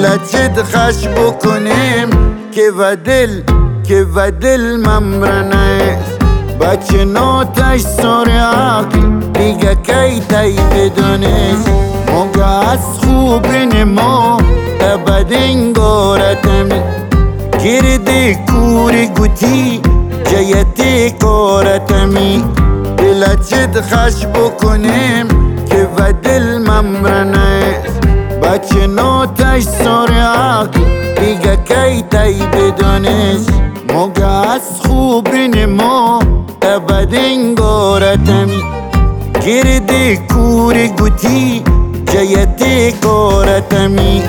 دلت خش بکنیم که و دل ممرنه بچه نوتش سر عقل دیگه کی تایی بدونش موگه از خوبین ما تبدین گارتمی گردی کوری گوتی جایتی کارتمی دلت خش بکنیم که و دل ممرنه بچه نوتش سر عقل دیگه کی تایی بدونش موگه از خوبین ما تبدین گارتمی گردی کوری گوتی جایتی کارتمی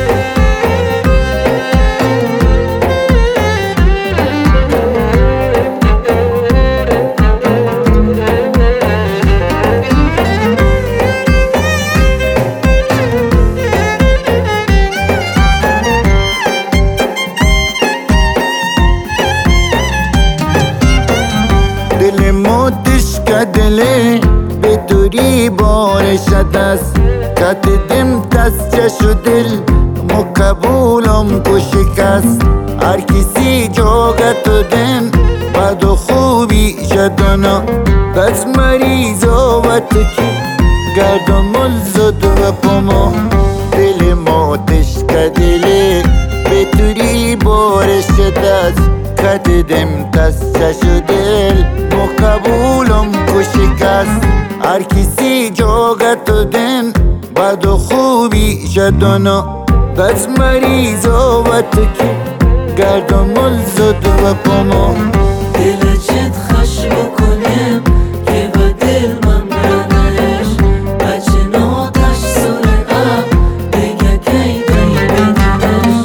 دل موتش کدله به توری بارشد است کتدم تسچه شدل مقبولم کو شکست هر کسی جاگت دن بد و خوبی شدنا بس مریضا و تکی گردم الزد و پما دل موتش کدله به توری بارشد است کتدم تسچه شدل مقبولم کو شکست هر کسی جاگت دن بد و خوبی شدنا بس مریضا و تکی گردم الزد و پما دلت خش بکنیم که با دل ممرنش بچه نوتش سر عقل دیگه کی تایی بدونش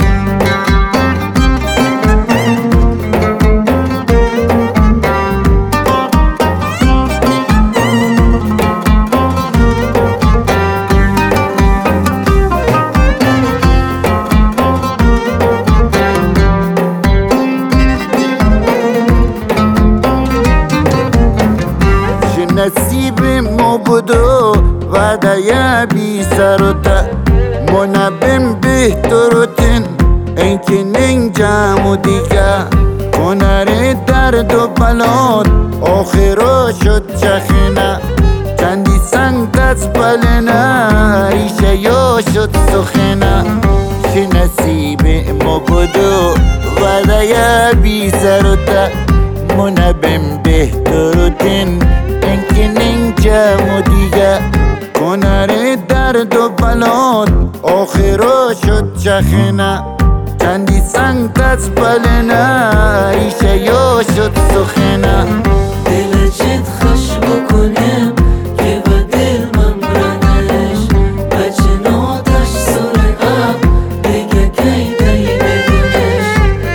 نصیب ما بودو وعده بی سر و ته منبم بهترتن این که ننجم و دیگه کنر درد و بلاد آخرا شد چخنه چندی سنگ از بلنه ریشه یا شد سخنه چه نصیب ما بودو وعده بی سر و ته منبم بهترتن اینکه نینجم و دیگه کنر درد و بلاد آخرا شد چخنه چندی سنگ از بلنه ریشه یا شد سخنه دلت خش بکنیم که با دل ممرنش بچه نوتش سر عقل دیگه کی تایی بدونش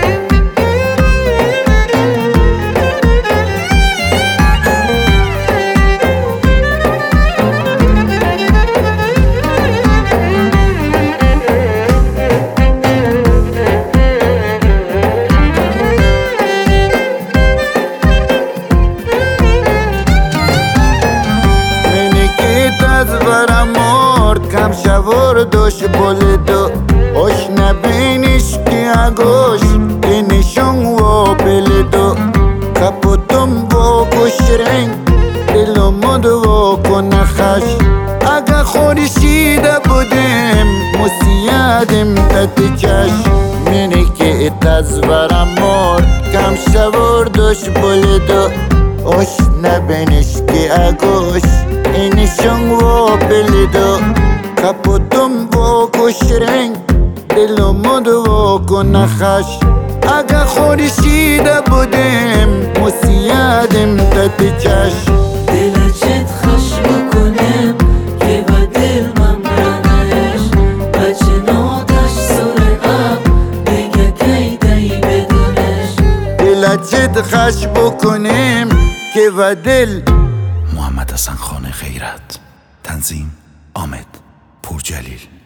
از ورم مرد کم شور دوش بلدو اوش نبینش که اگوش که نشون و بلدو کپوتم و کشرنگ دلو مدو و کنخش اگه خورشیده بودم مسیادم تت چشم منی که از ورم مرد کم شور دوش بلدو اوش نبینش که اگوش اینشون و بلیدو کپوتم و کشرنگ دلو مدو و کنخش اگه خورشیده بودم مسیادم تت چشم دلت خش بکنیم که با دل ممرنش بچه نوتش سر عقل دیگه کی تایی بدونش دلت خش بکنیم که و دل محمد حسن خان خیرت تنظیم آمد پورجلیل